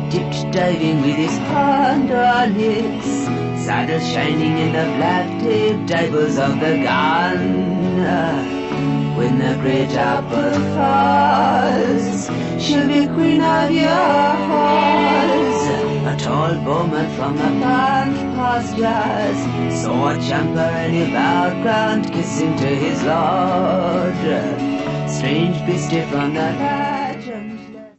dipped diving with his hand on his saddle, shining in the black-tailed divers of the gun. When the great apple falls, she'll be queen of your halls. A tall bowman from the park pastures saw a champer and he bowed ground, kissing to his lord. Strange beastie from the land